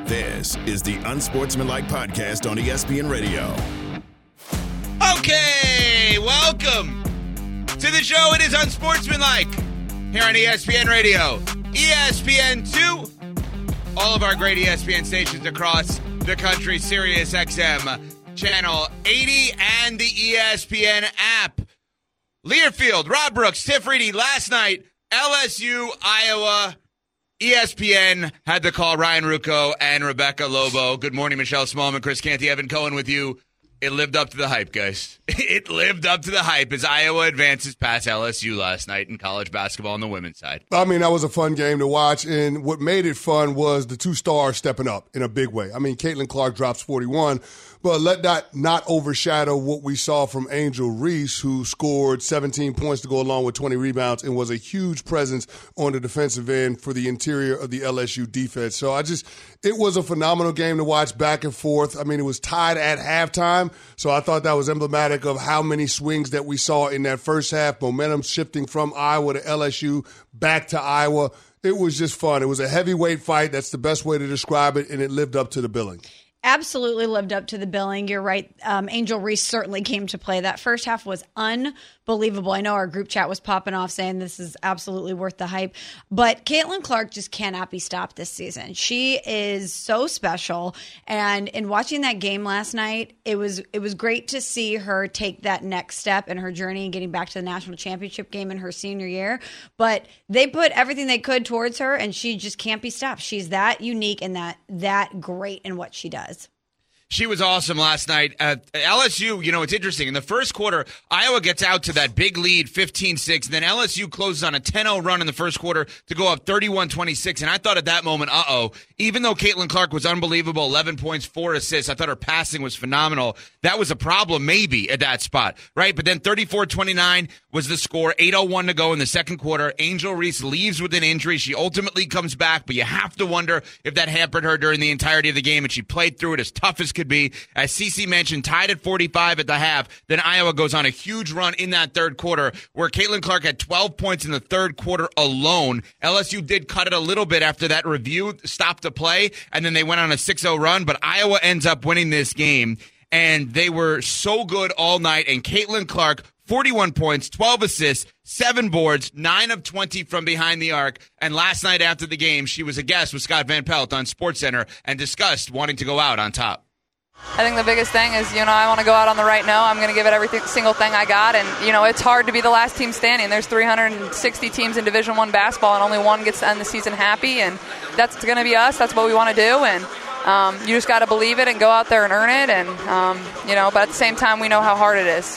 This is the Unsportsmanlike Podcast on ESPN Radio. Okay, welcome to the show. It is Unsportsmanlike here on ESPN Radio, ESPN2, all of our great ESPN stations across the country, Sirius XM, Channel 80, and the ESPN app. Learfield, Rob Brooks, Tiff Reedy, last night, LSU, Iowa, ESPN had the call. Ryan Ruocco and Rebecca Lobo. Good morning, Michelle Smallman, Chris Canty, Evan Cohen with you. It lived up to the hype, guys. It lived up to the hype as Iowa advances past LSU last night in college basketball on the women's side. I mean, that was a fun game to watch, and what made it fun was the two stars stepping up in a big way. I mean, Caitlin Clark drops 41, but let that not overshadow what we saw from Angel Reese, who scored 17 points to go along with 20 rebounds and was a huge presence on the defensive end for the interior of the LSU defense. So it was a phenomenal game to watch back and forth. I mean, it was tied at halftime, so I thought that was emblematic of how many swings that we saw in that first half, momentum shifting from Iowa to LSU, back to Iowa. It was just fun. It was a heavyweight fight. That's the best way to describe it, and it lived up to the billing. Absolutely lived up to the billing. You're right. Angel Reese certainly came to play. That first half was unbelievable. I know our group chat was popping off saying this is absolutely worth the hype. But Caitlin Clark just cannot be stopped this season. She is so special. And in watching that game last night, it was great to see her take that next step in her journey and getting back to the national championship game in her senior year. But they put everything they could towards her, and she just can't be stopped. She's that unique and that great in what she does. She was awesome last night. LSU, it's interesting. In the first quarter, Iowa gets out to that big lead, 15-6. And then LSU closes on a 10-0 run in the first quarter to go up 31-26. And I thought at that moment, even though Caitlin Clark was unbelievable, 11 points, 4 assists, I thought her passing was phenomenal. That was a problem maybe at that spot, right? But then 34-29 was the score, 8:01 to go in the second quarter. Angel Reese leaves with an injury. She ultimately comes back, but you have to wonder if that hampered her during the entirety of the game. And she played through it as tough as could be. As Cece mentioned, tied at 45 at the half. Then Iowa goes on a huge run in that third quarter where Caitlin Clark had 12 points in the third quarter alone. LSU did cut it a little bit after that review stopped the play, and then they went on a 6-0 run, but Iowa ends up winning this game, and they were so good all night, and Caitlin Clark, 41 points, 12 assists, 7 boards, 9 of 20 from behind the arc. And last night after the game, she was a guest with Scott Van Pelt on SportsCenter and discussed wanting to go out on top. I think the biggest thing is, I want to go out on the right note. I'm going to give it every single thing I got. And, it's hard to be the last team standing. There's 360 teams in Division I basketball, and only one gets to end the season happy. And that's going to be us. That's what we want to do. And you just got to believe it and go out there and earn it. And, but at the same time, we know how hard it is.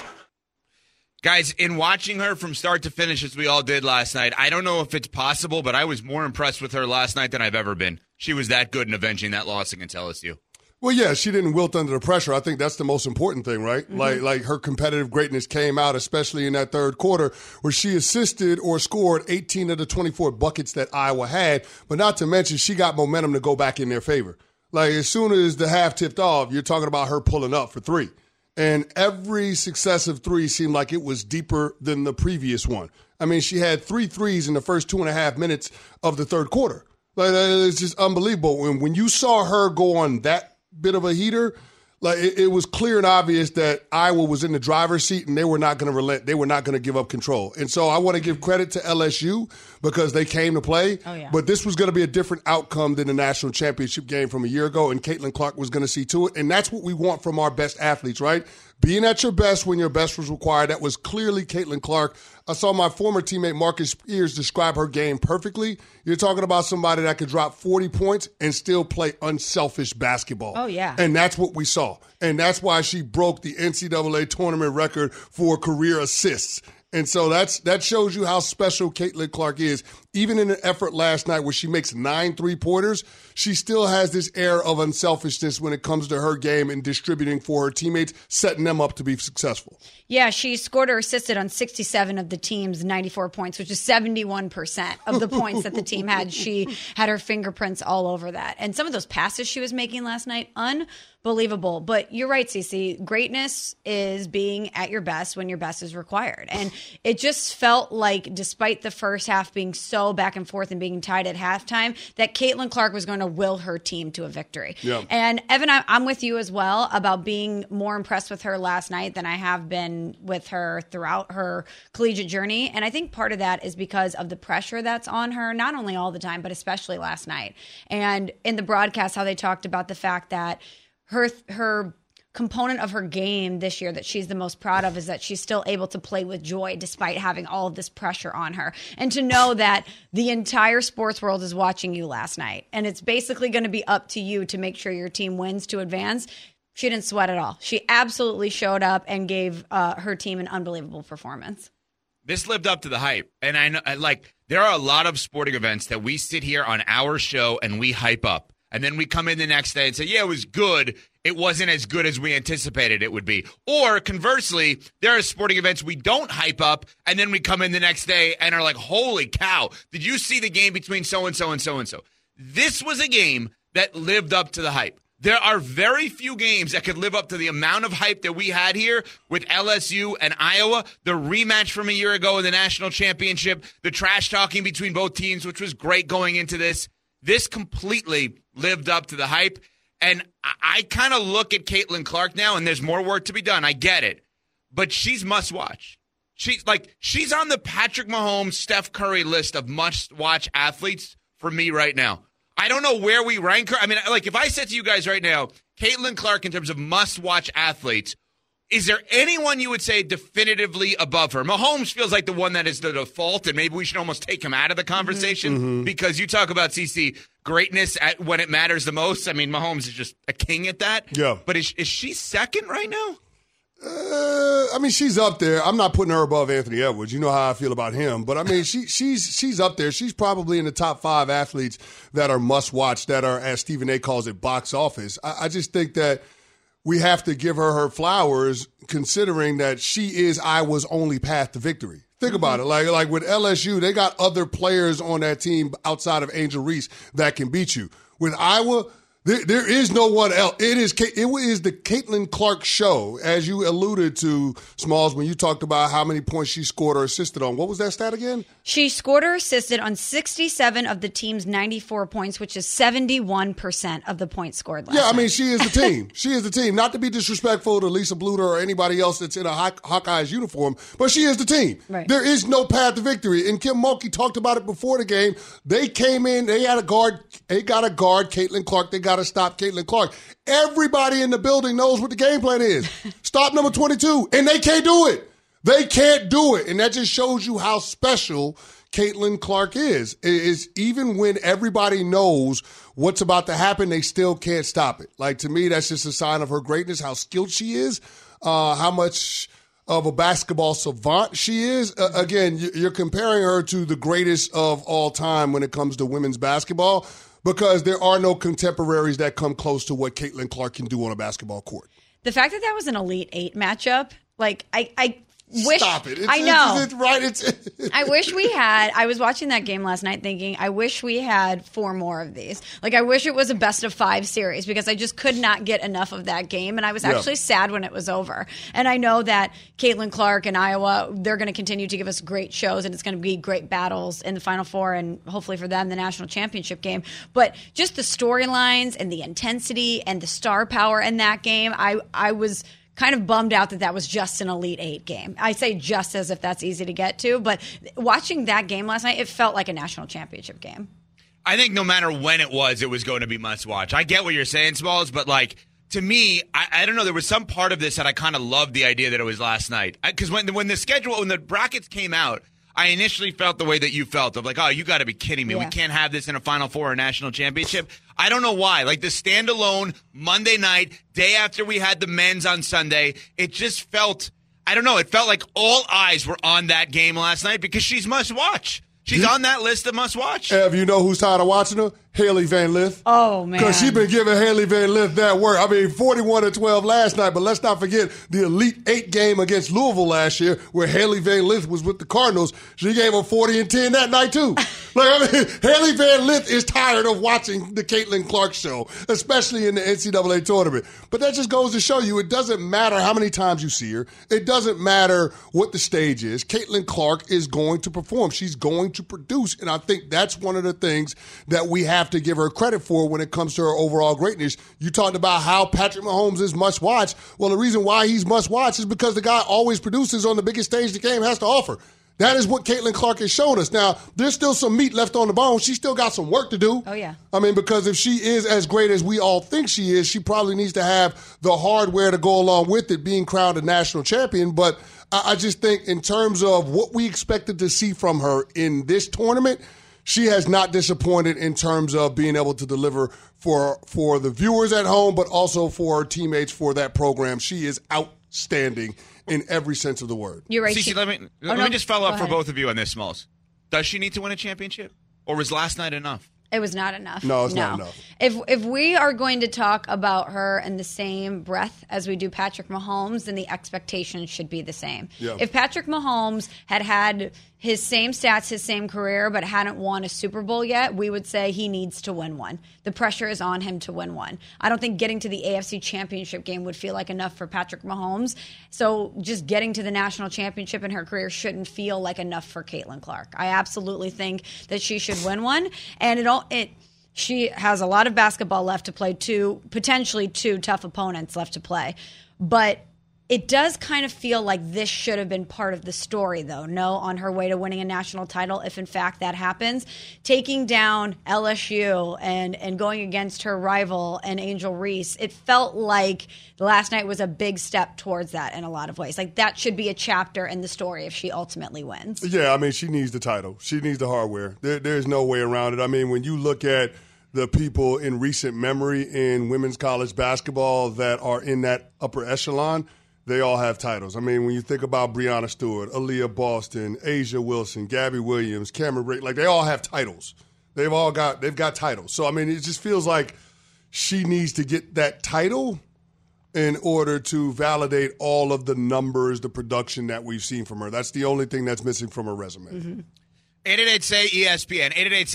Guys, in watching her from start to finish, as we all did last night, I don't know if it's possible, but I was more impressed with her last night than I've ever been. She was that good in avenging that loss against LSU. Well, yeah, she didn't wilt under the pressure. I think that's the most important thing, right? Mm-hmm. Like her competitive greatness came out, especially in that third quarter, where she assisted or scored 18 of the 24 buckets that Iowa had. But not to mention, she got momentum to go back in their favor. Like, as soon as the half tipped off, you're talking about her pulling up for 3. And every successive 3 seemed like it was deeper than the previous one. I mean, she had 3 threes in the first 2.5 minutes of the third quarter. Like, it's just unbelievable. When you saw her go on that bit of a heater, like it was clear and obvious that Iowa was in the driver's seat and they were not going to relent. They were not going to give up control. And so I want to give credit to LSU because they came to play. Oh, yeah. But this was going to be a different outcome than the national championship game from a year ago, and Caitlin Clark was going to see to it. And that's what we want from our best athletes, right? Being at your best when your best was required. That was clearly Caitlin Clark. I saw my former teammate Marcus Spears describe her game perfectly. You're talking about somebody that could drop 40 points and still play unselfish basketball. Oh, yeah. And that's what we saw. And that's why she broke the NCAA tournament record for career assists. And so that shows you how special Caitlin Clark is. Even in an effort last night where she makes 9 3-pointers, she still has this air of unselfishness when it comes to her game and distributing for her teammates, setting them up to be successful. Yeah, she scored or assisted on 67 of the team's 94 points, which is 71% of the points that the team had. She had her fingerprints all over that. And some of those passes she was making last night, unbelievable. But you're right, Cece. Greatness is being at your best when your best is required. And it just felt like, despite the first half being so so back and forth and being tied at halftime that Caitlin Clark was going to will her team to a victory. Yeah. And Evan, I'm with you as well about being more impressed with her last night than I have been with her throughout her collegiate journey. And I think part of that is because of the pressure that's on her, not only all the time, but especially last night. And in the broadcast, how they talked about the fact that her component of her game this year that she's the most proud of is that she's still able to play with joy despite having all of this pressure on her. And to know that the entire sports world is watching you last night, and it's basically going to be up to you to make sure your team wins to advance. She didn't sweat at all. She absolutely showed up and gave her team an unbelievable performance. This lived up to the hype. And I know, there are a lot of sporting events that we sit here on our show and we hype up. And then we come in the next day and say, yeah, it was good. It wasn't as good as we anticipated it would be. Or conversely, there are sporting events we don't hype up, and then we come in the next day and are like, holy cow, did you see the game between so-and-so and so-and-so? This was a game that lived up to the hype. There are very few games that could live up to the amount of hype that we had here with LSU and Iowa, the rematch from a year ago in the national championship, the trash talking between both teams, which was great going into this. This completely lived up to the hype. And I kind of look at Caitlin Clark now, and there's more work to be done. I get it. But she's must-watch. She's on the Patrick Mahomes, Steph Curry list of must-watch athletes for me right now. I don't know where we rank her. I mean, if I said to you guys right now, Caitlin Clark in terms of must-watch athletes, is there anyone you would say definitively above her? Mahomes feels like the one that is the default, and maybe we should almost take him out of the conversation because you talk about CC greatness when it matters the most. I mean, Mahomes is just a king at that. Yeah. But is she second right now? I mean, she's up there. I'm not putting her above Anthony Edwards. You know how I feel about him. But, I mean, she's up there. She's probably in the top 5 athletes that are must-watch, that are, as Stephen A. calls it, box office. I just think that we have to give her flowers considering that she is Iowa's only path to victory. Think about it. Like with LSU, they got other players on that team outside of Angel Reese that can beat you. With Iowa, there is no one else. It is the Caitlin Clark show, as you alluded to, Smalls, when you talked about how many points she scored or assisted on. What was that stat again? She scored or assisted on 67 of the team's 94 points, which is 71% of the points scored last night. I mean, she is the team. She is the team. Not to be disrespectful to Lisa Bluter or anybody else that's in a Hawkeyes uniform, but she is the team. Right. There is no path to victory. And Kim Mulkey talked about it before the game. They came in, they got to guard Caitlin Clark. They got to stop Caitlin Clark. Everybody in the building knows what the game plan is. Stop number 22, and they can't do it. They can't do it, and that just shows you how special Caitlin Clark is even when everybody knows what's about to happen, they still can't stop it. Like, to me, that's just a sign of her greatness, how skilled she is, how much of a basketball savant she is. Again, you're comparing her to the greatest of all time when it comes to women's basketball, because there are no contemporaries that come close to what Caitlin Clark can do on a basketball court. The fact that was an Elite Eight matchup, like, I wish. Stop it. I know. It's right. I wish we had. I was watching that game last night thinking, I wish we had 4 more of these. Like, I wish it was a best of 5 series because I just could not get enough of that game. And I was actually sad when it was over. And I know that Caitlin Clark and Iowa, they're going to continue to give us great shows, and it's going to be great battles in the Final Four and hopefully for them the national championship game. But just the storylines and the intensity and the star power in that game, I was kind of bummed out that was just an Elite Eight game. I say just as if that's easy to get to, but watching that game last night, it felt like a national championship game. I think no matter when it was going to be must-watch. I get what you're saying, Smalls, but, like, to me, I don't know, there was some part of this that I kind of loved the idea that it was last night. Because when the brackets came out, I initially felt the way that you felt of like, oh, you got to be kidding me. Yeah. We can't have this in a Final Four or national championship. I don't know why. Like the standalone Monday night, day after we had the men's on Sunday, it just felt, I don't know, it felt like all eyes were on that game last night because she's must watch. She's on that list of must watch. Ev, you know who's tired of watching her? Haley Van Lith. Oh, man. Because she's been giving Haley Van Lith that work. I mean, 41-12 last night, but let's not forget the Elite 8 game against Louisville last year where Haley Van Lith was with the Cardinals. She gave her 40 and 10 that night, too. Haley Van Lith is tired of watching the Caitlin Clark show, especially in the NCAA tournament. But that just goes to show you it doesn't matter how many times you see her. It doesn't matter what the stage is. Caitlin Clark is going to perform. She's going to produce, and I think that's one of the things that we have to give her credit for when it comes to her overall greatness. You talked about how Patrick Mahomes is must-watch. Well, the reason why he's must-watch is because the guy always produces on the biggest stage the game has to offer. That is what Caitlin Clark has shown us. Now, there's still some meat left on the bone. She's still got some work to do. Oh, yeah. I mean, because if she is as great as we all think she is, she probably needs to have the hardware to go along with it, being crowned a national champion. But I just think in terms of what we expected to see from her in this tournament, she has not disappointed in terms of being able to deliver for the viewers at home, but also for her teammates for that program. She is outstanding in every sense of the word. You're right. Cece, let me just follow up for both of you on this, Smalls. Does she need to win a championship? Or was last night enough? It was not enough. No, it's not enough. If we are going to talk about her in the same breath as we do Patrick Mahomes, then the expectations should be the same. Yeah. If Patrick Mahomes had his same stats, his same career, but hadn't won a Super Bowl yet, we would say he needs to win one. The pressure is on him to win one. I don't think getting to the AFC Championship game would feel like enough for Patrick Mahomes. So just getting to the national championship in her career shouldn't feel like enough for Caitlin Clark. I absolutely think that she should win one. And she has a lot of basketball left to play, potentially two tough opponents left to play. But it does kind of feel like this should have been part of the story, though, on her way to winning a national title, if in fact that happens. Taking down LSU and going against her rival and Angel Reese, it felt like last night was a big step towards that in a lot of ways. Like, that should be a chapter in the story if she ultimately wins. Yeah, I mean, she needs the title. She needs the hardware. There's no way around it. I mean, when you look at the people in recent memory in women's college basketball that are in that upper echelon, they all have titles. I mean, when you think about Breanna Stewart, Aaliyah Boston, Asia Wilson, Gabby Williams, Cameron Brake, like, they all have titles. They've got titles. So, I mean, it just feels like she needs to get that title in order to validate all of the numbers, the production that we've seen from her. That's the only thing that's missing from her resume. Mm-hmm. 888-SAY-ESPN,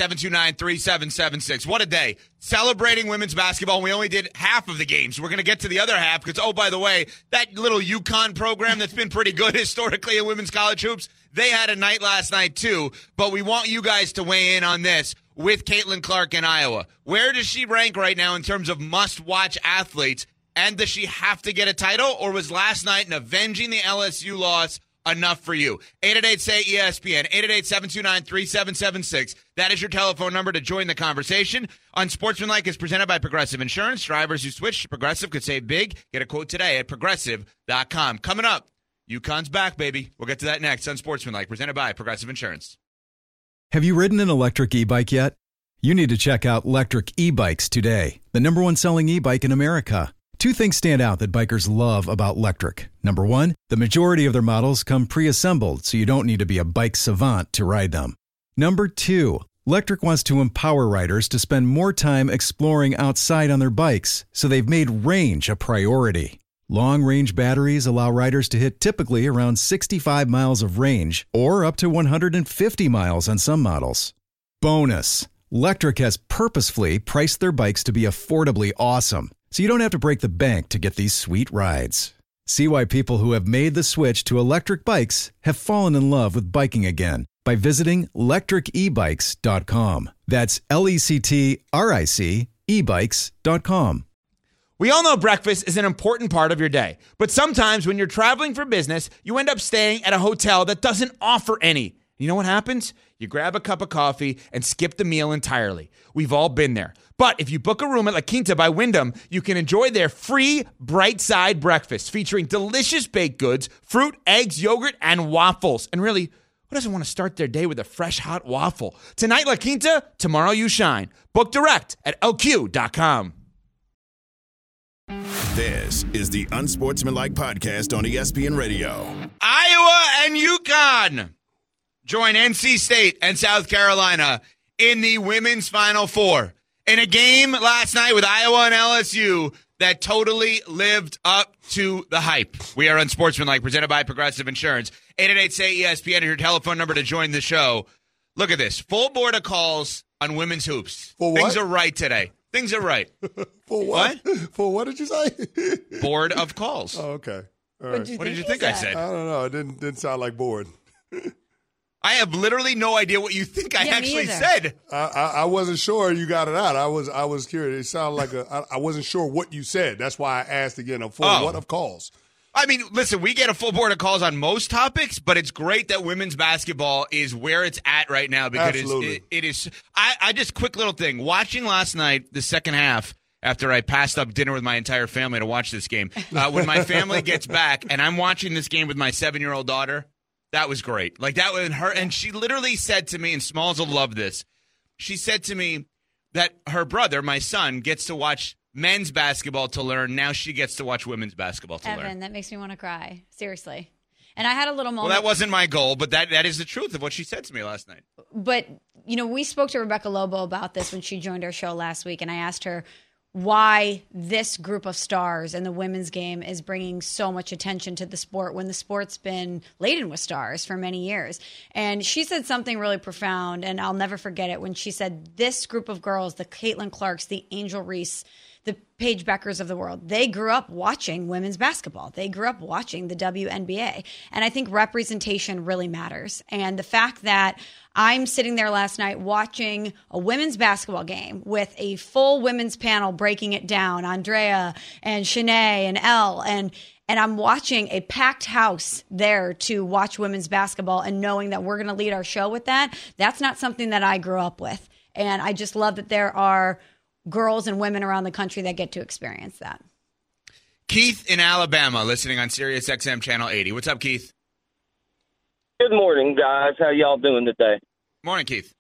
888-729-3776. What a day. Celebrating women's basketball. We only did half of the games. We're going to get to the other half because, oh, by the way, that little UConn program that's been pretty good historically in women's college hoops, they had a night last night too. But we want you guys to weigh in on this with Caitlin Clark in Iowa. Where does she rank right now in terms of must-watch athletes? And does she have to get a title, or was last night an avenging the LSU loss enough for you? 888-SAY-ESPN, 888-729-3776. That is your telephone number to join the conversation. Unsportsmanlike is presented by Progressive Insurance. Drivers who switch to Progressive could save big. Get a quote today at Progressive.com. Coming up, UConn's back, baby. We'll get to that next. Unsportsmanlike, presented by Progressive Insurance. Have you ridden an electric e-bike yet? You need to check out Lectric E-Bikes today, the #1 selling e-bike in America. Two things stand out that bikers love about Lectric. Number one, the majority of their models come pre-assembled, so you don't need to be a bike savant to ride them. Number two, Lectric wants to empower riders to spend more time exploring outside on their bikes, so they've made range a priority. Long-range batteries allow riders to hit typically around 65 miles of range, or up to 150 miles on some models. Bonus, Lectric has purposefully priced their bikes to be affordably awesome, so you don't have to break the bank to get these sweet rides. See why people who have made the switch to electric bikes have fallen in love with biking again by visiting lectricebikes.com. That's LECTRIC ebikes.com. We all know breakfast is an important part of your day, but sometimes when you're traveling for business, you end up staying at a hotel that doesn't offer any. You know what happens? You grab a cup of coffee and skip the meal entirely. We've all been there. But if you book a room at La Quinta by Wyndham, you can enjoy their free Bright Side breakfast featuring delicious baked goods, fruit, eggs, yogurt, and waffles. And really, who doesn't want to start their day with a fresh, hot waffle? Tonight, La Quinta, tomorrow you shine. Book direct at LQ.com. This is the Unsportsmanlike Podcast on ESPN Radio. Iowa and UConn join NC State and South Carolina in the women's Final Four. In a game last night with Iowa and LSU that totally lived up to the hype. We are Unsportsmanlike, presented by Progressive Insurance. 888-SAY-ESPN is your telephone number to join the show. Look at this. Full board of calls on women's hoops. For what? Things are right today. Things are right. For what? For what did you say? Board of calls. Oh, okay. All right. What did you think I said? I don't know. It didn't sound like bored. I have literally no idea what you think I actually said. I wasn't sure you got it out. I was curious. It sounded like I wasn't sure what you said. That's why I asked again. A full what of calls? I mean, listen, we get a full board of calls on most topics, but it's great that women's basketball is where it's at right now because it is. I just quick little thing. Watching last night, the second half, after I passed up dinner with my entire family to watch this game, when my family gets back and I'm watching this game with my 7-year-old daughter, that was great. Like that was her, and she literally said to me, and Smalls will love this. She said to me that her brother, my son, gets to watch men's basketball to learn. Now she gets to watch women's basketball to learn. Evan, that makes me want to cry. Seriously. And I had a little moment. Well, that wasn't my goal, but that is the truth of what she said to me last night. But, we spoke to Rebecca Lobo about this when she joined our show last week, and I asked her why this group of stars in the women's game is bringing so much attention to the sport when the sport's been laden with stars for many years. And she said something really profound, and I'll never forget it, when she said this group of girls, the Caitlin Clarks, the Angel Reese, the Paige Beckers of the world, they grew up watching women's basketball. They grew up watching the WNBA. And I think representation really matters. And the fact that I'm sitting there last night watching a women's basketball game with a full women's panel breaking it down, Andrea and Shanae and Elle, and I'm watching a packed house there to watch women's basketball and knowing that we're going to lead our show with that, that's not something that I grew up with. And I just love that there are girls and women around the country that get to experience that. Keith in Alabama, listening on Sirius XM Channel 80. What's up, Keith? Good morning, guys. How y'all doing today? Morning, Keith.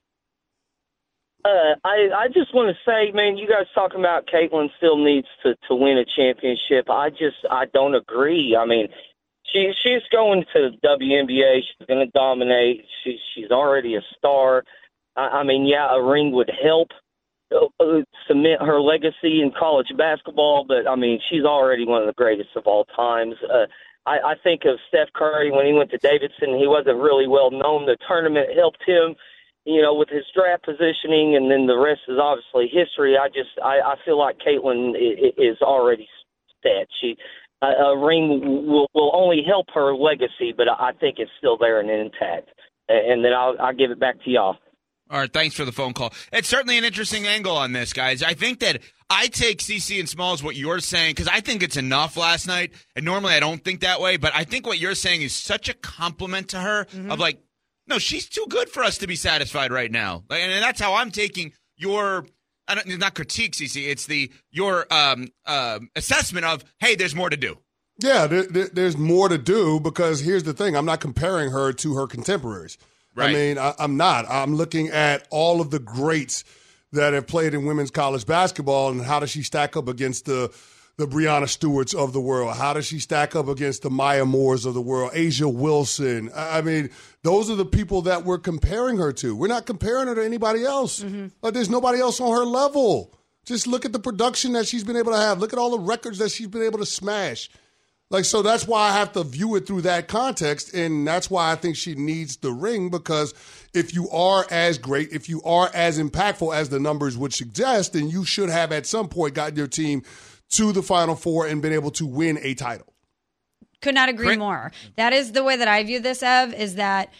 I just want to say, man, you guys talking about Caitlin still needs to win a championship. I don't agree. I mean, she's going to the WNBA. She's going to dominate. She's already a star. I mean, yeah, a ring would help cement her legacy in college basketball, but I mean, she's already one of the greatest of all times. I think of Steph Curry when he went to Davidson. He wasn't really well known. The tournament helped him, with his draft positioning, and then the rest is obviously history. I feel like Caitlin is already set. A ring will only help her legacy, but I think it's still there and intact. And then I'll give it back to y'all. All right, thanks for the phone call. It's certainly an interesting angle on this, guys. I think that I take CC and Smalls what you're saying because I think it's enough last night, and normally I don't think that way, but I think what you're saying is such a compliment to her of like, no, she's too good for us to be satisfied right now. And that's how I'm taking your not critique, CC. It's your assessment of, hey, there's more to do. Yeah, there's more to do because here's the thing. I'm not comparing her to her contemporaries. Right. I mean, I'm not. I'm looking at all of the greats that have played in women's college basketball, and how does she stack up against the Breanna Stewarts of the world? How does she stack up against the Maya Moores of the world, Asia Wilson? I mean, those are the people that we're comparing her to. We're not comparing her to anybody else. Like, there's nobody else on her level. Just look at the production that she's been able to have. Look at all the records that she's been able to smash. Like, so that's why I have to view it through that context, and that's why I think she needs the ring, because if you are as great, if you are as impactful as the numbers would suggest, then you should have at some point gotten your team to the Final Four and been able to win a title. Could not agree more. That is the way that I view this, Ev, is that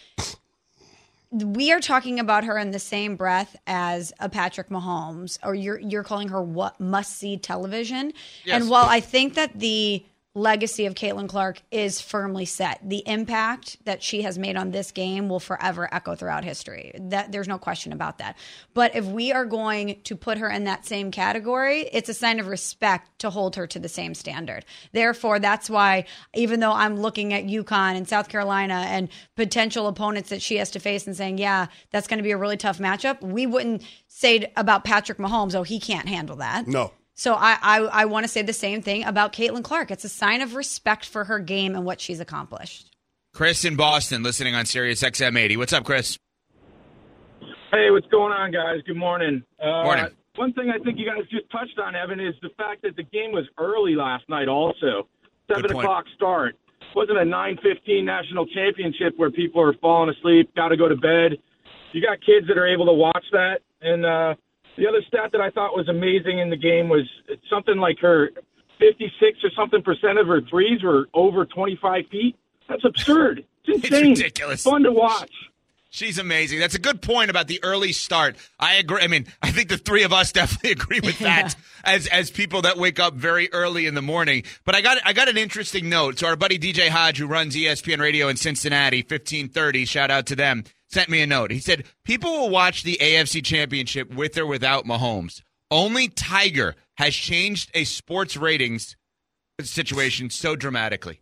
we are talking about her in the same breath as a Patrick Mahomes, or you're calling her what must-see television. Yes. And while I think that the legacy of Caitlin Clark is firmly set, the impact that she has made on this game will forever echo throughout history. That there's no question about that. But if we are going to put her in that same category, it's a sign of respect to hold her to the same standard. Therefore, that's why, even though I'm looking at UConn and South Carolina and potential opponents that she has to face and saying, yeah, that's going to be a really tough matchup, we wouldn't say about Patrick Mahomes, oh, he can't handle that. No. So I want to say the same thing about Caitlin Clark. It's a sign of respect for her game and what she's accomplished. Chris in Boston, listening on Sirius XM 80. What's up, Chris? Hey, what's going on, guys? Good morning. Morning. One thing I think you guys just touched on, Evan, is the fact that the game was early last night also. 7 o'clock start. It wasn't a 9:15 national championship where people are falling asleep, got to go to bed. You got kids that are able to watch that. And the other stat that I thought was amazing in the game was something like her 56 or something % of her threes were over 25 feet. That's absurd. It's insane. It's ridiculous. Fun to watch. She's amazing. That's a good point about the early start. I agree. I mean, I think the three of us definitely agree with that as people that wake up very early in the morning. But I got an interesting note. So our buddy DJ Hodge, who runs ESPN Radio in Cincinnati, 1530, shout out to them, sent me a note. He said, people will watch the AFC Championship with or without Mahomes. Only Tiger has changed a sports ratings situation so dramatically.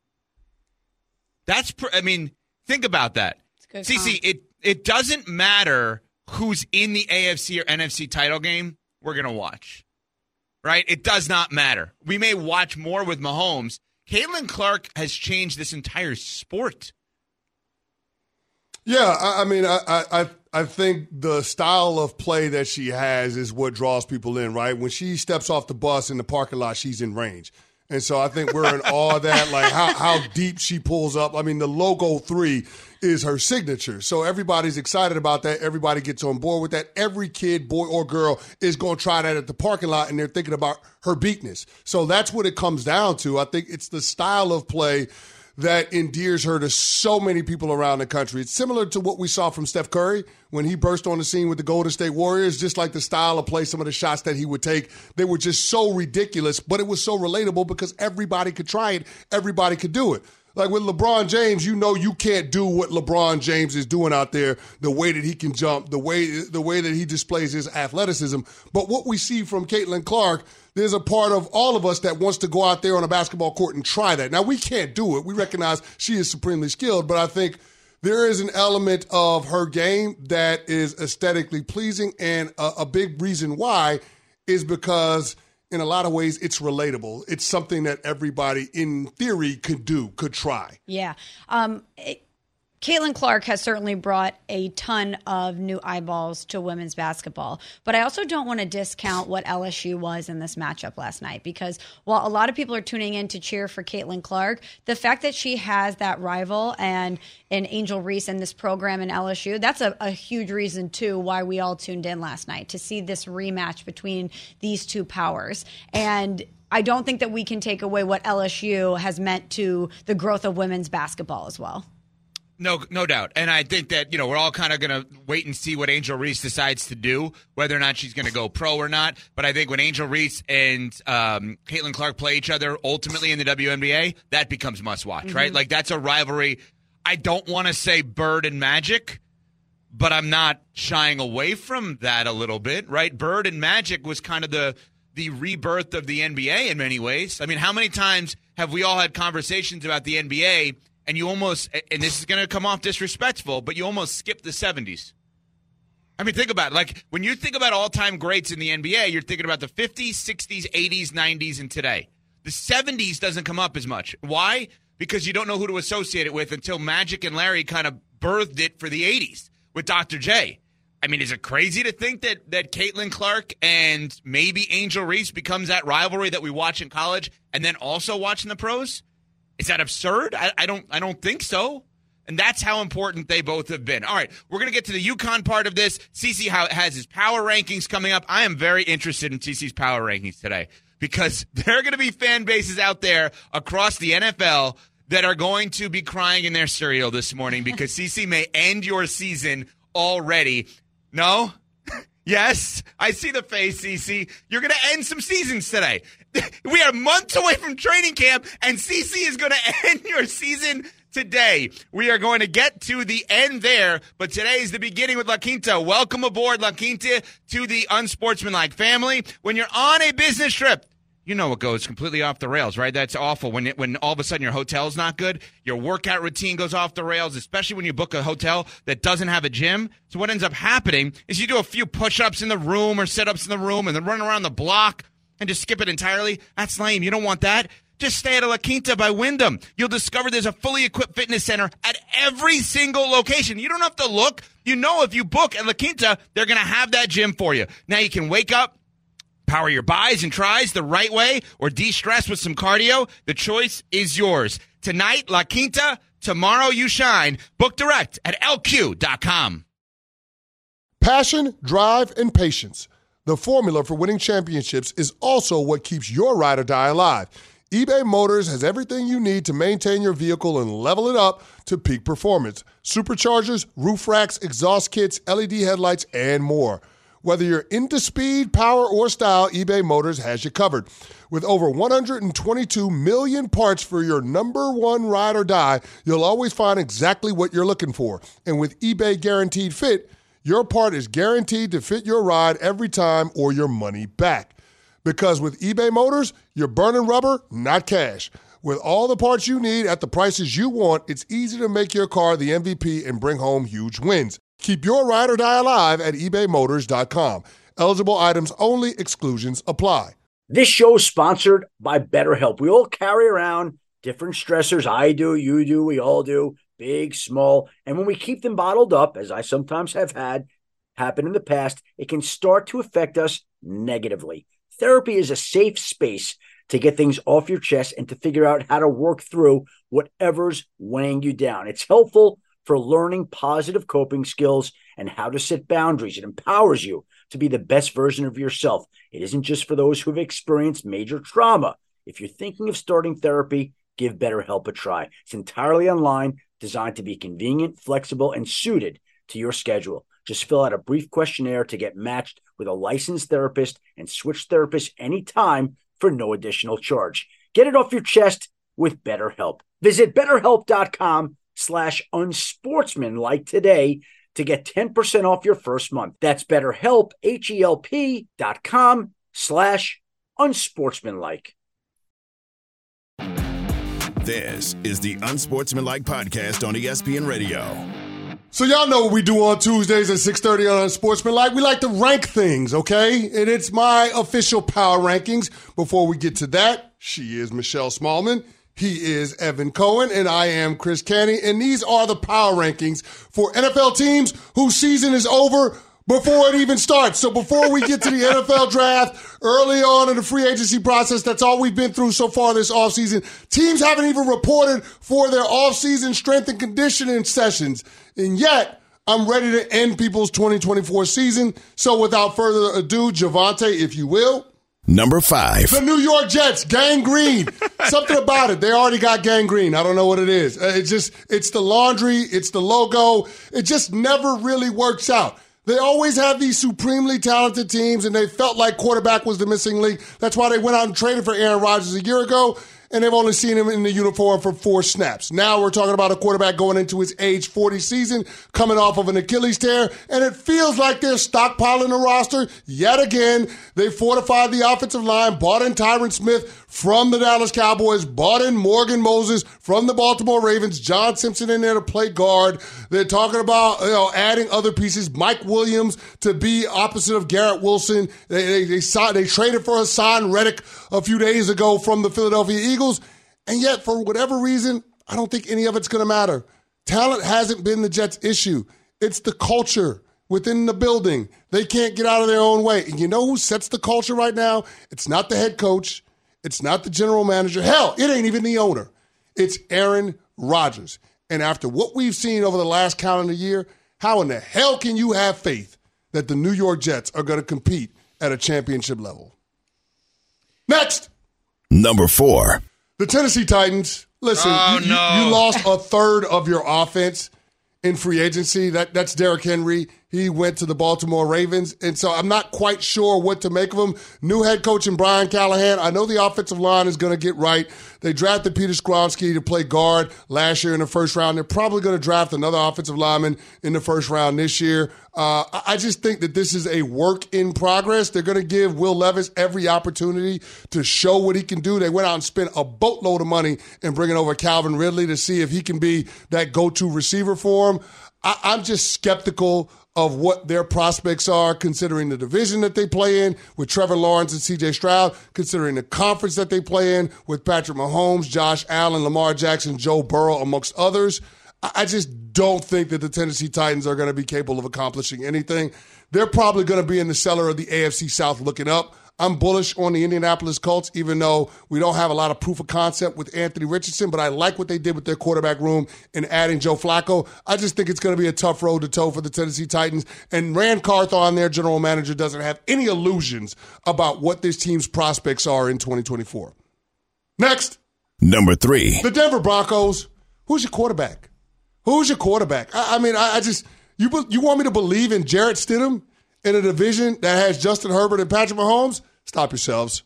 Think about that. CC, it doesn't matter who's in the AFC or NFC title game, we're going to watch. Right? It does not matter. We may watch more with Mahomes. Caitlin Clark has changed this entire sport. Yeah, I think the style of play that she has is what draws people in, right? When she steps off the bus in the parking lot, she's in range. And so I think we're in awe of that, like how deep she pulls up. I mean, the logo 3 is her signature. So everybody's excited about that. Everybody gets on board with that. Every kid, boy or girl, is going to try that at the parking lot, and they're thinking about her beatness. So that's what it comes down to. I think it's the style of play that endears her to so many people around the country. It's similar to what we saw from Steph Curry when he burst on the scene with the Golden State Warriors, just like the style of play, some of the shots that he would take. They were just so ridiculous, but it was so relatable because everybody could try it. Everybody could do it. Like with LeBron James, you know you can't do what LeBron James is doing out there, the way that he can jump, the way that he displays his athleticism. But what we see from Caitlin Clark, there's a part of all of us that wants to go out there on a basketball court and try that. Now, we can't do it. We recognize she is supremely skilled, but I think there is an element of her game that is aesthetically pleasing, and a big reason why is because in a lot of ways, it's relatable. It's something that everybody, in theory, could try. Yeah. Caitlin Clark has certainly brought a ton of new eyeballs to women's basketball. But I also don't want to discount what LSU was in this matchup last night, because while a lot of people are tuning in to cheer for Caitlin Clark, the fact that she has that rival and Angel Reese in this program in LSU, that's a huge reason, too, why we all tuned in last night, to see this rematch between these two powers. And I don't think that we can take away what LSU has meant to the growth of women's basketball as well. No doubt. And I think that, we're all kind of going to wait and see what Angel Reese decides to do, whether or not she's going to go pro or not. But I think when Angel Reese and Caitlin Clark play each other ultimately in the WNBA, that becomes must-watch, right? Like, that's a rivalry. I don't want to say Bird and Magic, but I'm not shying away from that a little bit, right? Bird and Magic was kind of the rebirth of the NBA in many ways. I mean, how many times have we all had conversations about the NBA and you almost, and this is going to come off disrespectful, but you almost skip the 70s. I mean, think about it. Like, when you think about all-time greats in the NBA, you're thinking about the 50s, 60s, 80s, 90s, and today. The 70s doesn't come up as much. Why? Because you don't know who to associate it with until Magic and Larry kind of birthed it for the 80s with Dr. J. I mean, is it crazy to think that Caitlin Clark and maybe Angel Reese becomes that rivalry that we watch in college and then also watch in the pros? Is that absurd? I don't think so. And that's how important they both have been. All right, we're going to get to the UConn part of this. CC has his power rankings coming up. I am very interested in CC's power rankings today because there are going to be fan bases out there across the NFL that are going to be crying in their cereal this morning because CC may end your season already. No? Yes, I see the face, CC. You're going to end some seasons today. We are months away from training camp, and CC is going to end your season today. We are going to get to the end there, but today is the beginning with La Quinta. Welcome aboard, La Quinta, to the Unsportsmanlike family. When you're on a business trip, you know it goes completely off the rails, right? That's awful. When all of a sudden your hotel's not good, your workout routine goes off the rails, especially when you book a hotel that doesn't have a gym. So what ends up happening is you do a few push-ups in the room or sit-ups in the room and then run around the block and just skip it entirely. That's lame. You don't want that. Just stay at a La Quinta by Wyndham. You'll discover there's a fully equipped fitness center at every single location. You don't have to look. You know if you book at La Quinta, they're going to have that gym for you. Now you can wake up, Power your buys and tries the right way or de-stress with some cardio? The choice is yours. Tonight, La Quinta. Tomorrow, you shine. Book direct at LQ.com. Passion, drive, and patience. The formula for winning championships is also what keeps your ride or die alive. eBay Motors has everything you need to maintain your vehicle and level it up to peak performance. Superchargers, roof racks, exhaust kits, LED headlights, and more. Whether you're into speed, power, or style, eBay Motors has you covered. With over 122 million parts for your number one ride or die, you'll always find exactly what you're looking for. And with eBay Guaranteed Fit, your part is guaranteed to fit your ride every time or your money back. Because with eBay Motors, you're burning rubber, not cash. With all the parts you need at the prices you want, it's easy to make your car the MVP and bring home huge wins. Keep your ride or die alive at ebaymotors.com. Eligible items only. Exclusions apply. This show is sponsored by BetterHelp. We all carry around different stressors. I do, you do, we all do, big, small. And when we keep them bottled up, as I sometimes have had happen in the past, it can start to affect us negatively. Therapy is a safe space to get things off your chest and to figure out how to work through whatever's weighing you down. It's helpful for learning positive coping skills and how to set boundaries. It empowers you to be the best version of yourself. It isn't just for those who have experienced major trauma. If you're thinking of starting therapy, give BetterHelp a try. It's entirely online, designed to be convenient, flexible, and suited to your schedule. Just fill out a brief questionnaire to get matched with a licensed therapist and switch therapists anytime for no additional charge. Get it off your chest with BetterHelp. Visit BetterHelp.com/unsportsmanlike today to get 10% off your first month. That's BetterHelp, HELP.com/unsportsmanlike. This is the Unsportsmanlike Podcast on ESPN Radio. So y'all know what we do on Tuesdays at 6:30 on Unsportsmanlike. We like to rank things, okay? And it's my official power rankings. Before we get to that, she is Michelle Smallman. He is Evan Cohen, and I am Chris Canty. And these are the power rankings for NFL teams whose season is over before it even starts. So before we get to the NFL draft, early on in the free agency process, that's all we've been through so far this offseason. Teams haven't even reported for their offseason strength and conditioning sessions. And yet, I'm ready to end people's 2024 season. So without further ado, Javante, if you will. Number 5. The New York Jets, gangrene. Something about it. They already got gangrene. I don't know what it is. It's the laundry. It's the logo. It just never really works out. They always have these supremely talented teams, and they felt like quarterback was the missing link. That's why they went out and traded for Aaron Rodgers a year ago, and they've only seen him in the uniform for 4 snaps. Now we're talking about a quarterback going into his age 40 season, coming off of an Achilles tear, and it feels like they're stockpiling the roster yet again. They fortified the offensive line, bought in Tyron Smith from the Dallas Cowboys, bought in Morgan Moses from the Baltimore Ravens, John Simpson in there to play guard. They're talking about adding other pieces, Mike Williams to be opposite of Garrett Wilson. They traded for Hassan Reddick a few days ago from the Philadelphia Eagles, and yet for whatever reason, I don't think any of it's going to matter. Talent hasn't been the Jets' issue. It's the culture within the building. They can't get out of their own way. And you know who sets the culture right now? It's not the head coach. It's not the general manager. Hell, it ain't even the owner. It's Aaron Rodgers. And after what we've seen over the last calendar year, how in the hell can you have faith that the New York Jets are going to compete at a championship level? Next. Number 4. The Tennessee Titans. Listen, you lost a third of your offense in free agency. That's Derrick Henry. He went to the Baltimore Ravens, and so I'm not quite sure what to make of him. New head coach in Brian Callahan. I know the offensive line is going to get right. They drafted Peter Skoronski to play guard last year in the first round. They're probably going to draft another offensive lineman in the first round this year. I just think that this is a work in progress. They're going to give Will Levis every opportunity to show what he can do. They went out and spent a boatload of money in bringing over Calvin Ridley to see if he can be that go-to receiver for him. I'm just skeptical of what their prospects are, considering the division that they play in with Trevor Lawrence and C.J. Stroud, considering the conference that they play in with Patrick Mahomes, Josh Allen, Lamar Jackson, Joe Burrow, amongst others. I just don't think that the Tennessee Titans are going to be capable of accomplishing anything. They're probably going to be in the cellar of the AFC South looking up. I'm bullish on the Indianapolis Colts, even though we don't have a lot of proof of concept with Anthony Richardson, but I like what they did with their quarterback room in adding Joe Flacco. I just think it's going to be a tough road to toe for the Tennessee Titans. And Rand Carthon, their general manager, doesn't have any illusions about what this team's prospects are in 2024. Next. Number 3. The Denver Broncos. Who's your quarterback? Who's your quarterback? I just, you want me to believe in Jarrett Stidham in a division that has Justin Herbert and Patrick Mahomes? Stop yourselves.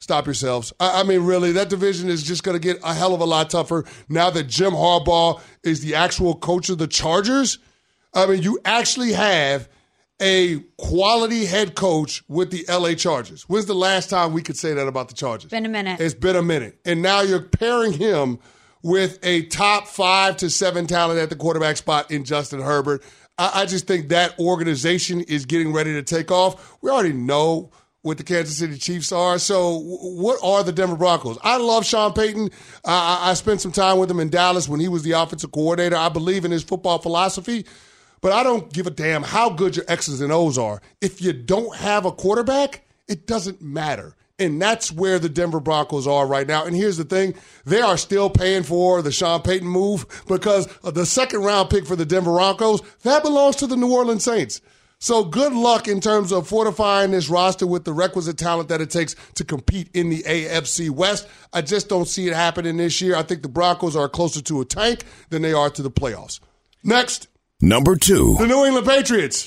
Really, that division is just going to get a hell of a lot tougher now that Jim Harbaugh is the actual coach of the Chargers. You actually have a quality head coach with the LA Chargers. When's the last time we could say that about the Chargers? Been a minute. It's been a minute. And now you're pairing him with a top 5 to 7 talent at the quarterback spot in Justin Herbert. I just think that organization is getting ready to take off. We already know what the Kansas City Chiefs are. So what are the Denver Broncos? I love Sean Payton. I spent some time with him in Dallas when he was the offensive coordinator. I believe in his football philosophy, but I don't give a damn how good your X's and O's are. If you don't have a quarterback, it doesn't matter. And that's where the Denver Broncos are right now. And here's the thing. They are still paying for the Sean Payton move because the second-round pick for the Denver Broncos, that belongs to the New Orleans Saints. So good luck in terms of fortifying this roster with the requisite talent that it takes to compete in the AFC West. I just don't see it happening this year. I think the Broncos are closer to a tank than they are to the playoffs. Next. Number 2. The New England Patriots.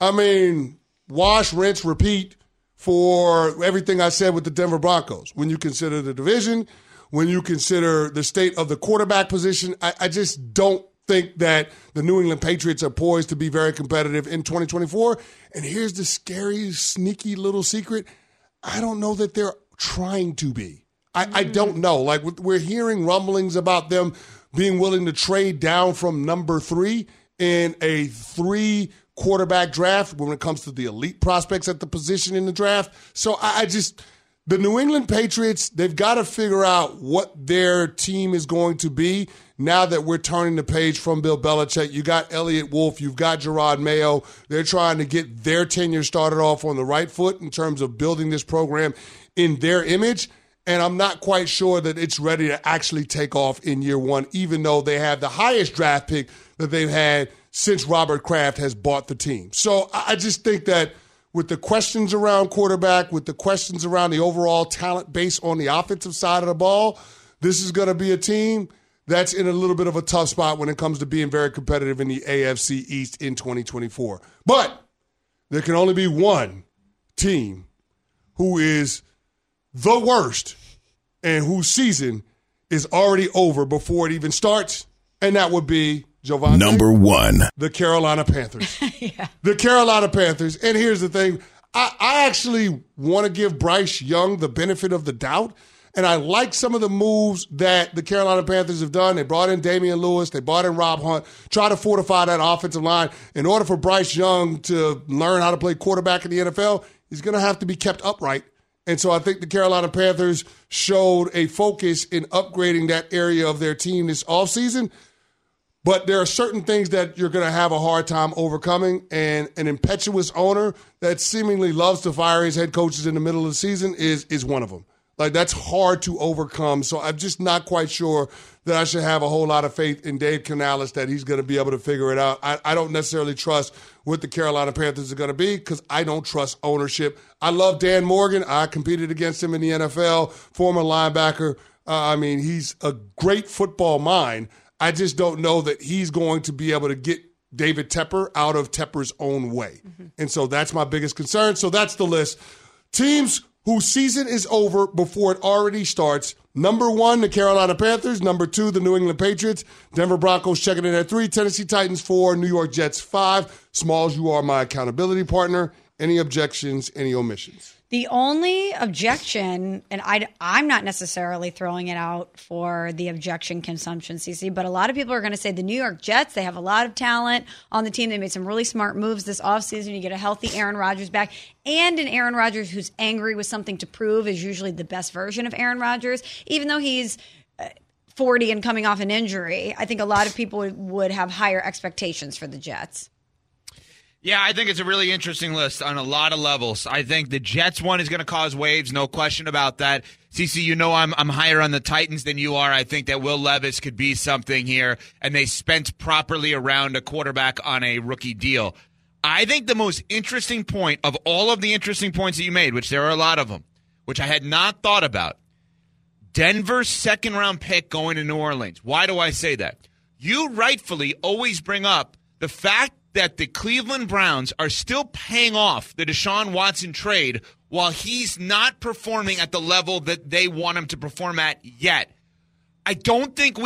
Wash, rinse, repeat for everything I said with the Denver Broncos. When you consider the division, when you consider the state of the quarterback position, I just don't think that the New England Patriots are poised to be very competitive in 2024. And here's the scary, sneaky little secret. I don't know that they're trying to be. I don't know. Like, we're hearing rumblings about them being willing to trade down from number 3 in a 3 quarterback draft when it comes to the elite prospects at the position in the draft. So the New England Patriots, they've got to figure out what their team is going to be now that we're turning the page from Bill Belichick. You got Elliott Wolf, you've got Gerard Mayo. They're trying to get their tenure started off on the right foot in terms of building this program in their image. And I'm not quite sure that it's ready to actually take off in year 1, even though they have the highest draft pick that they've had since Robert Kraft has bought the team. So I just think that with the questions around quarterback, with the questions around the overall talent base on the offensive side of the ball, this is going to be a team that's in a little bit of a tough spot when it comes to being very competitive in the AFC East in 2024. But there can only be one team who is the worst and whose season is already over before it even starts, and that would be Giovanni. Number 1. The Carolina Panthers. Yeah. The Carolina Panthers. And here's the thing. I actually want to give Bryce Young the benefit of the doubt. And I like some of the moves that the Carolina Panthers have done. They brought in Damian Lewis. They brought in Rob Hunt. Try to fortify that offensive line. In order for Bryce Young to learn how to play quarterback in the NFL, he's going to have to be kept upright. And so I think the Carolina Panthers showed a focus in upgrading that area of their team this offseason. But there are certain things that you're going to have a hard time overcoming, and an impetuous owner that seemingly loves to fire his head coaches in the middle of the season is one of them. Like, that's hard to overcome. So I'm just not quite sure that I should have a whole lot of faith in Dave Canales that he's going to be able to figure it out. I don't necessarily trust what the Carolina Panthers are going to be because I don't trust ownership. I love Dan Morgan. I competed against him in the NFL, former linebacker. He's a great football mind. I just don't know that he's going to be able to get David Tepper out of Tepper's own way. Mm-hmm. And so that's my biggest concern. So that's the list. Teams whose season is over before it already starts. Number 1, the Carolina Panthers. Number 2, the New England Patriots. Denver Broncos checking in at 3. Tennessee Titans 4. New York Jets 5. Smalls, you are my accountability partner. Any objections, any omissions? The only objection, and I'm not necessarily throwing it out for the objection consumption, CC, but a lot of people are going to say the New York Jets, they have a lot of talent on the team. They made some really smart moves this offseason. You get a healthy Aaron Rodgers back, and an Aaron Rodgers who's angry with something to prove is usually the best version of Aaron Rodgers, even though he's 40 and coming off an injury. I think a lot of people would have higher expectations for the Jets. Yeah, I think it's a really interesting list on a lot of levels. I think the Jets one is going to cause waves, no question about that. CC, you know I'm higher on the Titans than you are. I think that Will Levis could be something here, and they spent properly around a quarterback on a rookie deal. I think the most interesting point of all of the interesting points that you made, which there are a lot of them, which I had not thought about, Denver's second-round pick going to New Orleans. Why do I say that? You rightfully always bring up the fact that the Cleveland Browns are still paying off the Deshaun Watson trade while he's not performing at the level that they want him to perform at yet. I don't think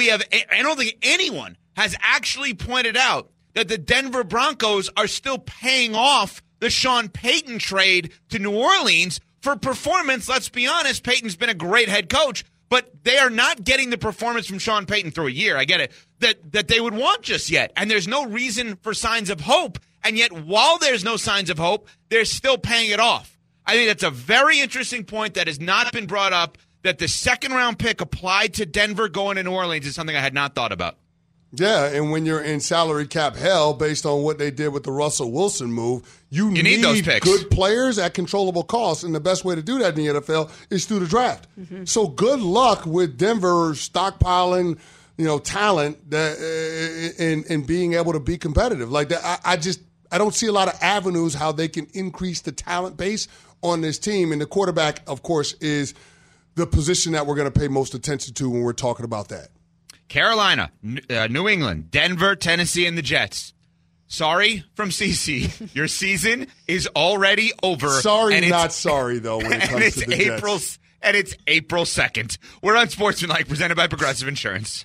anyone has actually pointed out that the Denver Broncos are still paying off the Sean Payton trade to New Orleans for performance. Let's be honest, Payton's been a great head coach, but they are not getting the performance from Sean Payton through a year. I get it. That they would want just yet. And there's no reason for signs of hope. And yet, while there's no signs of hope, they're still paying it off. I think that's a very interesting point that has not been brought up, that the second-round pick applied to Denver going to New Orleans is something I had not thought about. Yeah, and when you're in salary cap hell based on what they did with the Russell Wilson move, you need those picks. Good players at controllable costs, and the best way to do that in the NFL is through the draft. Mm-hmm. So good luck with Denver stockpiling, talent that and being able to be competitive. Like that, I don't see a lot of avenues how they can increase the talent base on this team, and the quarterback, of course, is the position that we're going to pay most attention to when we're talking about that. Carolina, New England, Denver, Tennessee, and the Jets. Sorry from CC. Your season is already over. Sorry, not sorry, though, when it comes to the Jets. And it's April 2nd. We're on Sportsmanlike, presented by Progressive Insurance.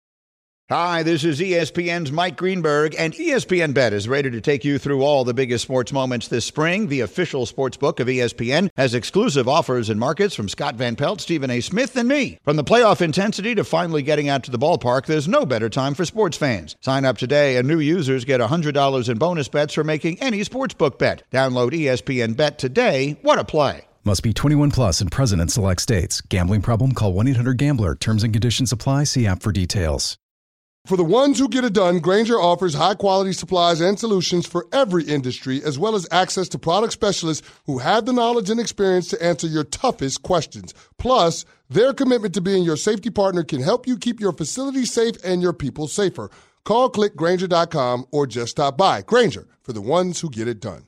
Hi, this is ESPN's Mike Greenberg, and ESPN Bet is ready to take you through all the biggest sports moments this spring. The official sports book of ESPN has exclusive offers and markets from Scott Van Pelt, Stephen A. Smith, and me. From the playoff intensity to finally getting out to the ballpark, there's no better time for sports fans. Sign up today, and new users get $100 in bonus bets for making any sportsbook bet. Download ESPN Bet today. What a play. Must be 21 plus and present in select states. Gambling problem? Call 1-800-GAMBLER. Terms and conditions apply. See app for details. For the ones who get it done, Grainger offers high-quality supplies and solutions for every industry, as well as access to product specialists who have the knowledge and experience to answer your toughest questions. Plus, their commitment to being your safety partner can help you keep your facility safe and your people safer. Call, click Grainger.com, or just stop by. Grainger, for the ones who get it done.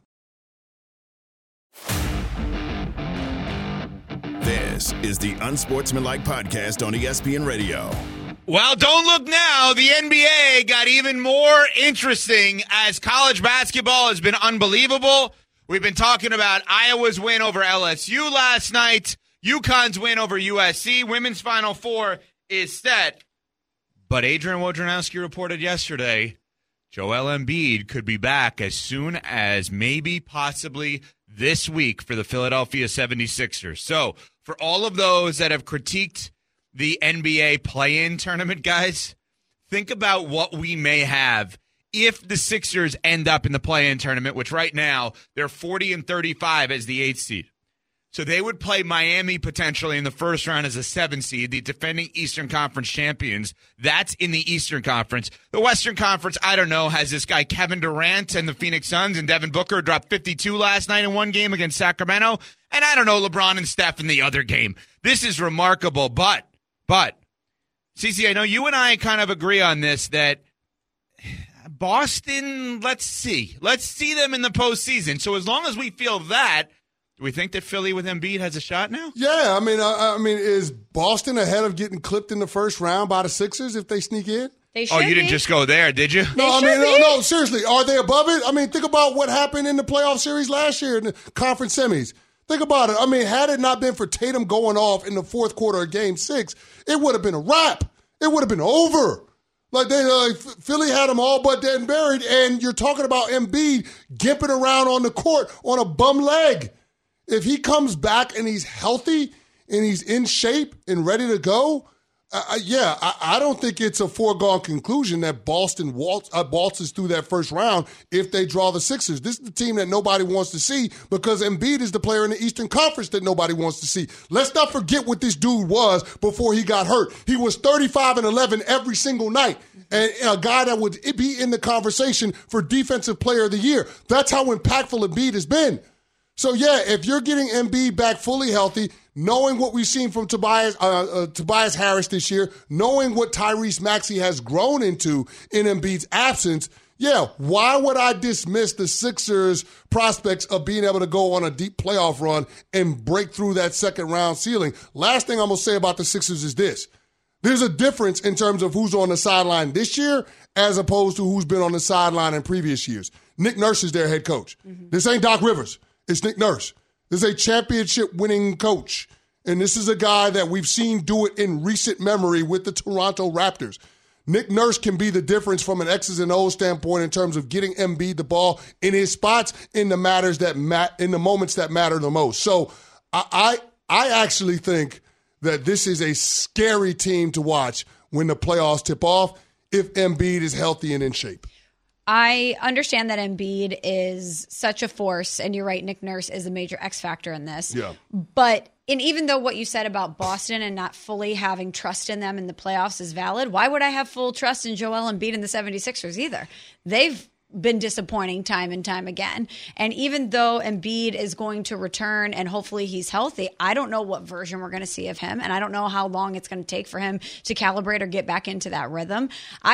This is the Unsportsmanlike Podcast on ESPN Radio. Well, don't look now. The NBA got even more interesting as college basketball has been unbelievable. We've been talking about Iowa's win over LSU last night, UConn's win over USC. Women's Final Four is set. But Adrian Wojnarowski reported yesterday Joel Embiid could be back as soon as maybe possibly this week for the Philadelphia 76ers. So for all of those that have critiqued the NBA play-in tournament, guys, think about what we may have if the Sixers end up in the play-in tournament, which right now they're 40-35 as the 8th seed. So they would play Miami potentially in the first round as a 7th seed, the defending Eastern Conference champions. That's in the Eastern Conference. The Western Conference, I don't know, has this guy Kevin Durant and the Phoenix Suns, and Devin Booker dropped 52 last night in one game against Sacramento. And I don't know, LeBron and Steph in the other game. This is remarkable, But, CC, I know you and I kind of agree on this, that Boston, let's see them in the postseason. So as long as we feel that, do we think that Philly with Embiid has a shot now? Yeah, I mean, is Boston ahead of getting clipped in the first round by the Sixers if they sneak in? They should you didn't just go there, did you? No, seriously, are they above it? I mean, think about what happened in the playoff series last year in the conference semis. Think about it. I mean, had it not been for Tatum going off in the fourth quarter of Game 6, it would have been a wrap. It would have been over. Philly had them all but dead and buried, and you're talking about Embiid gimping around on the court on a bum leg. If he comes back and he's healthy and he's in shape and ready to go, I don't think it's a foregone conclusion that Boston waltzes through that first round if they draw the Sixers. This is the team that nobody wants to see because Embiid is the player in the Eastern Conference that nobody wants to see. Let's not forget what this dude was before he got hurt. He was 35 and 11 every single night, and a guy that would be in the conversation for Defensive Player of the Year. That's how impactful Embiid has been. So, yeah, if you're getting Embiid back fully healthy, knowing what we've seen from Tobias Harris this year, knowing what Tyrese Maxey has grown into in Embiid's absence, yeah, why would I dismiss the Sixers' prospects of being able to go on a deep playoff run and break through that second-round ceiling? Last thing I'm going to say about the Sixers is this. There's a difference in terms of who's on the sideline this year as opposed to who's been on the sideline in previous years. Nick Nurse is their head coach. Mm-hmm. This ain't Doc Rivers. It's Nick Nurse. This is a championship-winning coach, and this is a guy that we've seen do it in recent memory with the Toronto Raptors. Nick Nurse can be the difference from an X's and O's standpoint in terms of getting Embiid the ball in his spots in the in the moments that matter the most. So I actually think that this is a scary team to watch when the playoffs tip off if Embiid is healthy and in shape. I understand that Embiid is such a force, and you're right, Nick Nurse is a major X factor in this. Yeah. But even though what you said about Boston and not fully having trust in them in the playoffs is valid, why would I have full trust in Joel Embiid and the 76ers either? They've been disappointing time and time again. And even though Embiid is going to return and hopefully he's healthy, I don't know what version we're going to see of him. And I don't know how long it's going to take for him to calibrate or get back into that rhythm.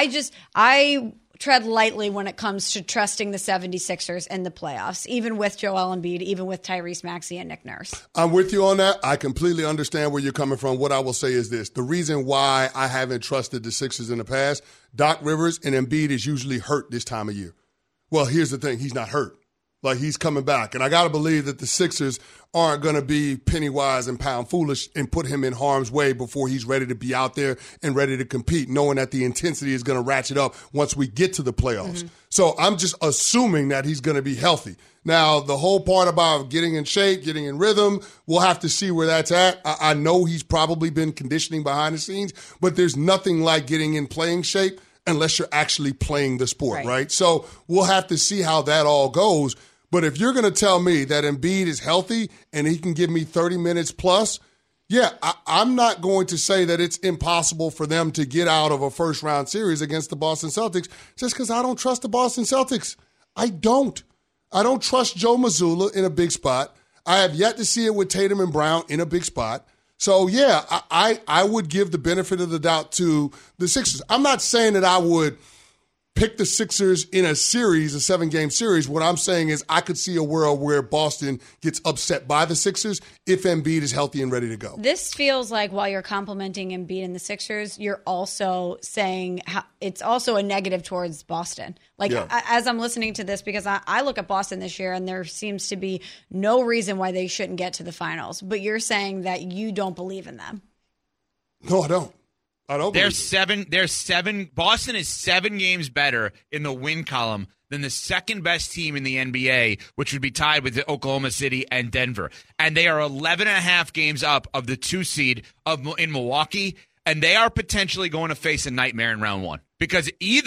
I tread lightly when it comes to trusting the 76ers in the playoffs, even with Joel Embiid, even with Tyrese Maxey and Nick Nurse. I'm with you on that. I completely understand where you're coming from. What I will say is this. The reason why I haven't trusted the Sixers in the past, Doc Rivers and Embiid is usually hurt this time of year. Well, here's the thing. He's not hurt. Like, he's coming back. And I got to believe that the Sixers aren't going to be penny wise and pound foolish and put him in harm's way before he's ready to be out there and ready to compete, knowing that the intensity is going to ratchet up once we get to the playoffs. Mm-hmm. So I'm just assuming that he's going to be healthy. Now, the whole part about getting in shape, getting in rhythm, we'll have to see where that's at. I know he's probably been conditioning behind the scenes, but there's nothing like getting in playing shape unless you're actually playing the sport, right? So we'll have to see how that all goes. But if you're going to tell me that Embiid is healthy and he can give me 30 minutes plus, yeah, I'm not going to say that it's impossible for them to get out of a first-round series against the Boston Celtics just because I don't trust the Boston Celtics. I don't trust Joe Mazzulla in a big spot. I have yet to see it with Tatum and Brown in a big spot. So, yeah, I would give the benefit of the doubt to the Sixers. I'm not saying that I would pick the Sixers in a series, a 7-game series. What I'm saying is I could see a world where Boston gets upset by the Sixers if Embiid is healthy and ready to go. This feels like while you're complimenting Embiid and the Sixers, you're also saying it's also a negative towards Boston. As I'm listening to this, because I look at Boston this year and there seems to be no reason why they shouldn't get to the finals. But you're saying that you don't believe in them. No, I don't. They're seven. Boston is 7 games better in the win column than the second best team in the NBA, which would be tied with Oklahoma City and Denver. And they are 11.5 games up of the 2 seed in Milwaukee, and they are potentially going to face a nightmare in round 1. Because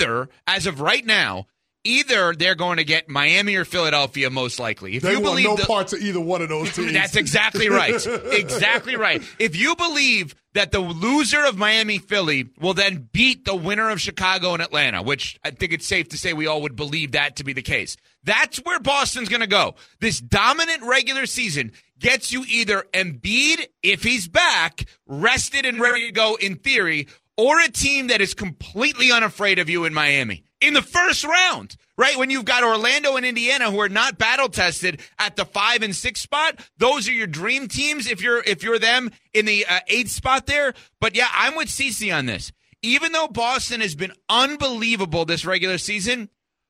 as of right now, they're going to get Miami or Philadelphia most likely. If they you want believe no parts of either one of those teams. That's exactly right. Exactly right. If you believe that the loser of Miami-Philly will then beat the winner of Chicago and Atlanta, which I think it's safe to say we all would believe that to be the case, that's where Boston's going to go. This dominant regular season gets you either Embiid, if he's back, rested and ready to go in theory, or a team that is completely unafraid of you in Miami in the first round, right? When you've got Orlando and Indiana who are not battle tested at the 5 and 6 spot, those are your dream teams if you're them in the 8th spot there. But yeah, I'm with Cece on this. Even though Boston has been unbelievable this regular season,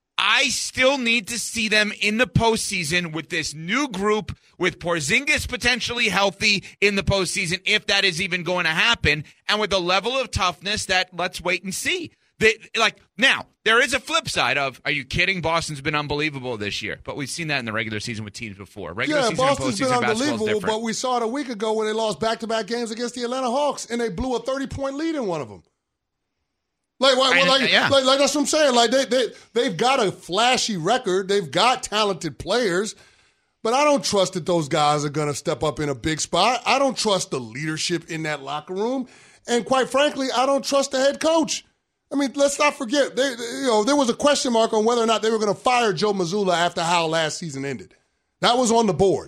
I still need to see them in the postseason with this new group, with Porzingis potentially healthy in the postseason, if that is even going to happen, and with a level of toughness that let's wait and see. Now, there is a flip side of, are you kidding? Boston's been unbelievable this year. But we've seen that in the regular season with teams before. Regular season Boston's and been postseason unbelievable, but we saw it a week ago when they lost back-to-back games against the Atlanta Hawks, and they blew a 30-point lead in one of them. That's what I'm saying. Like, they've got a flashy record. They've got talented players. But I don't trust that those guys are going to step up in a big spot. I don't trust the leadership in that locker room. And quite frankly, I don't trust the head coach. I mean, let's not forget, there was a question mark on whether or not they were going to fire Joe Mazzulla after how last season ended. That was on the board.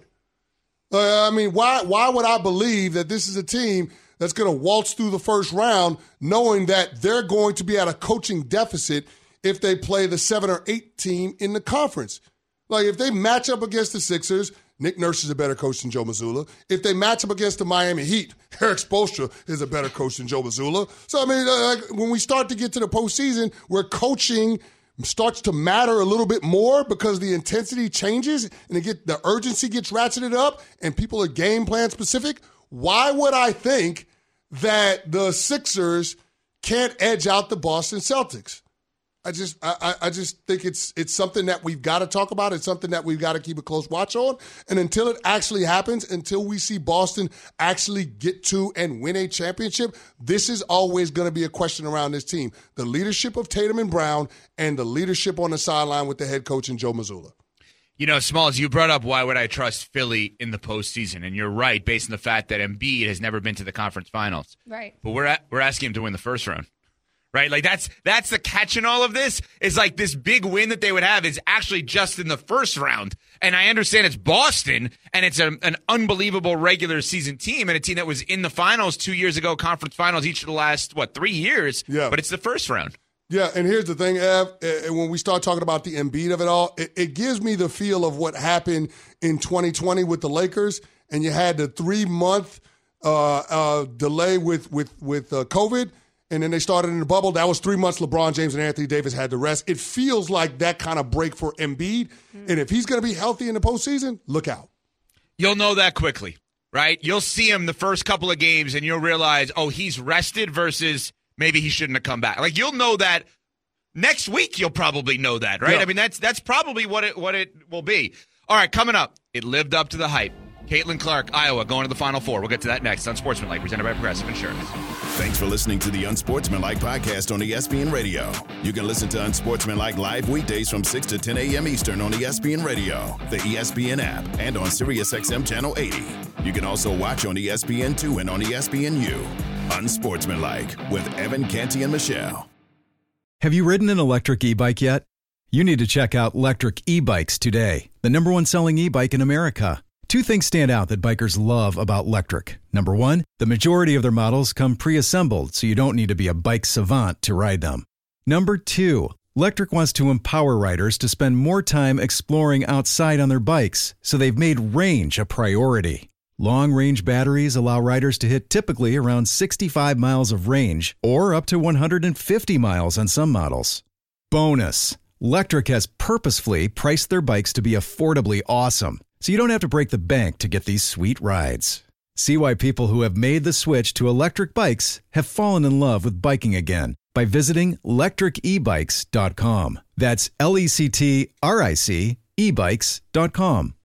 Why would I believe that this is a team that's going to waltz through the first round knowing that they're going to be at a coaching deficit if they play the 7 or 8 team in the conference? Like, if they match up against the Sixers, Nick Nurse is a better coach than Joe Mazzulla. If they match up against the Miami Heat, Eric Spoelstra is a better coach than Joe Mazzulla. So, when we start to get to the postseason, where coaching starts to matter a little bit more because the intensity changes and the urgency gets ratcheted up and people are game plan specific, why would I think that the Sixers can't edge out the Boston Celtics? I just think it's something that we've got to talk about. It's something that we've got to keep a close watch on. And until it actually happens, until we see Boston actually get to and win a championship, this is always going to be a question around this team. The leadership of Tatum and Brown and the leadership on the sideline with the head coach and Joe Mazzulla. Smalls, you brought up why would I trust Philly in the postseason, and you're right, based on the fact that Embiid has never been to the conference finals. Right. But we're asking him to win the first round. Right? Like, that's the catch in all of this, is like this big win that they would have is actually just in the first round. And I understand it's Boston, and it's an unbelievable regular season team, and a team that was in the finals 2 years ago, conference finals each of the last, 3 years? Yeah. But it's the first round. Yeah, and here's the thing, Ev, when we start talking about the Embiid of it all, it gives me the feel of what happened in 2020 with the Lakers, and you had the 3-month delay with COVID, and then they started in the bubble. That was 3 months LeBron James and Anthony Davis had to rest. It feels like that kind of break for Embiid, and if he's going to be healthy in the postseason, look out. You'll know that quickly, right? You'll see him the first couple of games, and you'll realize, he's rested versus maybe he shouldn't have come back. Like, you'll know that next week. You'll probably know that, right? Yeah. I mean, that's probably what it will be. All right, coming up, it lived up to the hype. Caitlin Clark, Iowa, going to the Final Four. We'll get to that next on Sportsmanlike, presented by Progressive Insurance. Thanks for listening to the Unsportsmanlike podcast on ESPN Radio. You can listen to Unsportsmanlike live weekdays from 6 to 10 a.m. Eastern on ESPN Radio, the ESPN app, and on SiriusXM Channel 80. You can also watch on ESPN2 and on ESPNU. Unsportsmanlike with Evan Canty and Michelle. Have you ridden an electric e-bike yet? You need to check out Lectric E-Bikes today, the #1 selling e-bike in America. Two things stand out that bikers love about Lectric. Number one, the majority of their models come pre-assembled, so you don't need to be a bike savant to ride them. Number two, Lectric wants to empower riders to spend more time exploring outside on their bikes, so they've made range a priority. Long-range batteries allow riders to hit typically around 65 miles of range, or up to 150 miles on some models. Bonus, Lectric has purposefully priced their bikes to be affordably awesome, so you don't have to break the bank to get these sweet rides. See why people who have made the switch to electric bikes have fallen in love with biking again by visiting lectricebikes.com. That's LECTRIC ebikes.com.